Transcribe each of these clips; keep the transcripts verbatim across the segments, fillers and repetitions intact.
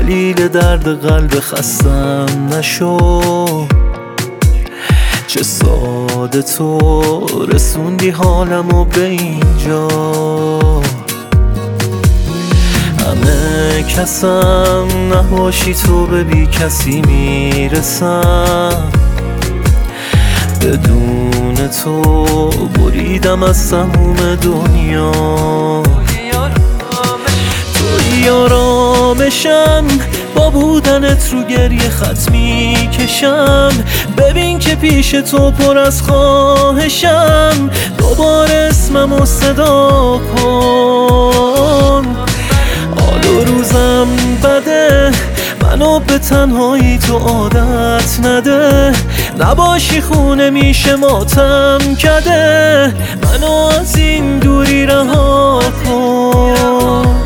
دلیل درد قلب خستم نشو. چه ساده تو رسوندی حالمو به اینجا. همه کسم نباشی تو به بی کسی میرسم. بدون تو بریدم از تموم دنیا. توی آرامشم با بودنت رو گریه خط میکشم. ببین که پیش تو پر از خواهشم. دوباره اسممو صدا کن. حال و روزم بده، منو به تنهایی تو عادت نده. نباشی خونه میشه ماتم کده. منو از این دوری رها کن.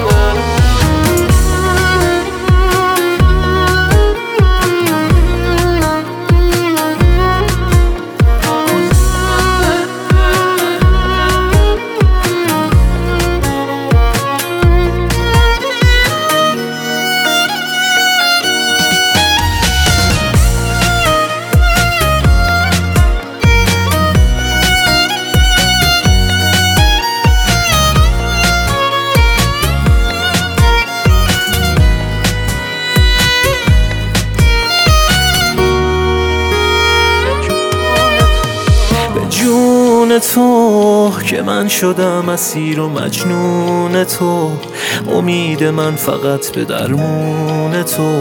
جون تو که من شدم اسیر و مجنون تو. امید من فقط به درمون تو.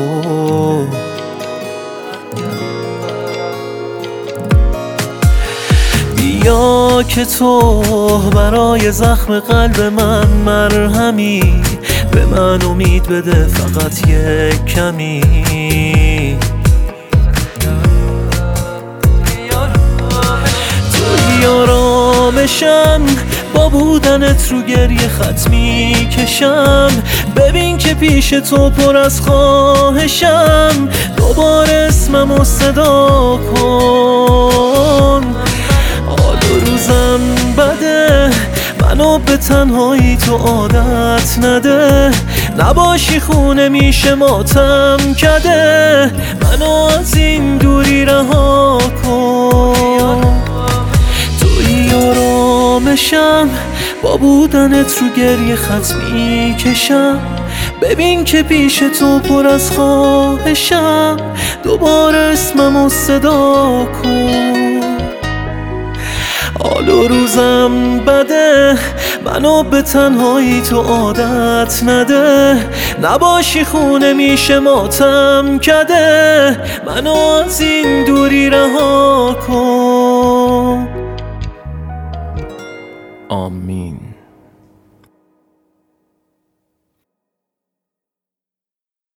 بیا که تو برای زخم قلب من مرهمی. به من امید بده فقط یک کمی. آرامشم با بودنت رو گریه خط میکشم. ببین که پیش تو پر از خواهشم. دوباره اسممو صدا کن. حال و روزم بده، منو به تنهایی تو عادت نده. نباشی خونه میشه ماتم کده. منو از این دوری رها کن. آرامشم با بودنت رو گریه خط میکشم. ببین که پیش تو پر از خواهشم. دوباره اسممو صدا کن. حال و روزم بده، منو به تنهایی تو عادت نده. نباشی خونه میشه ماتم کده. منو از این دوری رها کن. آمین.